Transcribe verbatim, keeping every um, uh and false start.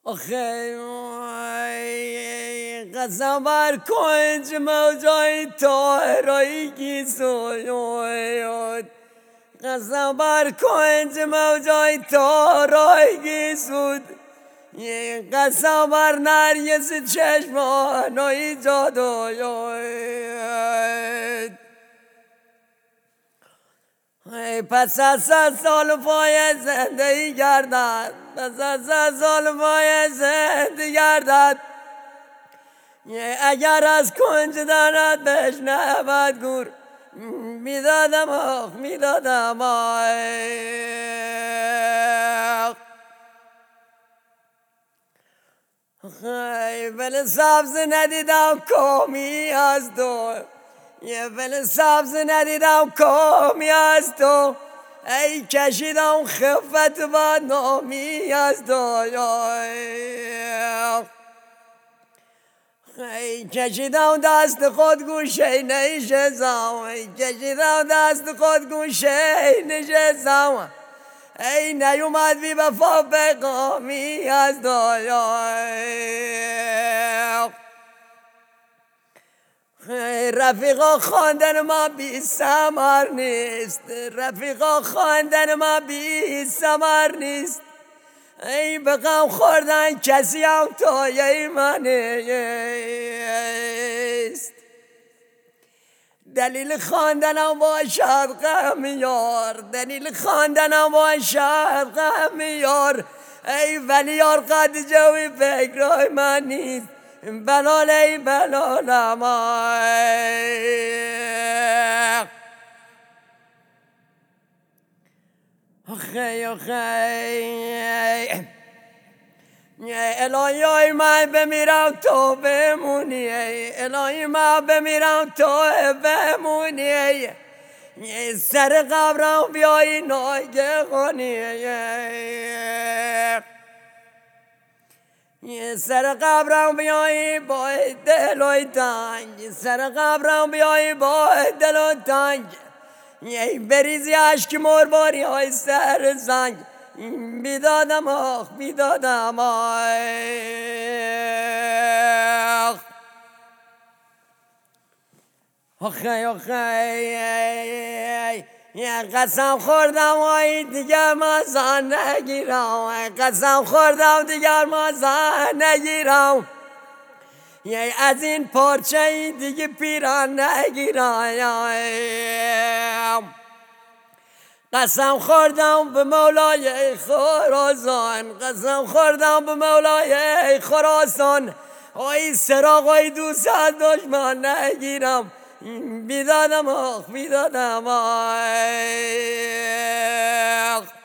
آخه قسم بر کنج موجای تارایی گیسوید قسم بر کنج موجای تارایی سود قسم بر نرگس چشمانای جادوید پس از صد سال پای زندگی گردد پس از صد سال پای زندگی گردد اگر از کنج دارد بشنود گور میدادم آخ میدادم آخ بل سبز ندیدم کامی از تو یه بل سبز ندیدم کامی از تو ای کشیدم خفت و نامی از تو ای کشیدم دست خود گوشه نشستم ای کشیدم دست خود گوشه نشستم ای نیومد بی وفا پیغامی از تو رفیقا خواندن ما بی ثمر نیست رفیقا خواندن ما بی ثمر نیست ای به غم خوردن کسی هم تایه من است دلیل خواندنم باشد غم یار دلیل خواندنم باشد غم یار ای ولی یار قد جوی فکرای من نیست بلال ای بلالم آخی آخی الهی من بمیرم تو بمونی الهی من بمیرم تو بمونی سر قبرم بیایی ناگهانی سر قبرم بیایی با دل و تنگ سر قبرم بیایی با دل و تنگ بریزی عشق مرباری های سر زنگ بیدادم آخ بیدادم آخ آخی آخی قسم خوردم آی دیگر ما زن نگیرم قسم خوردم دیگر ما زن نگیرم از این پارچه دیگه پیران نگیرم قسم خوردم به مولای خراسان قسم خوردم به مولای خراسان آی سراغ آی دوست از دشمن نگیرم بیدادم آخ بیدادم آخ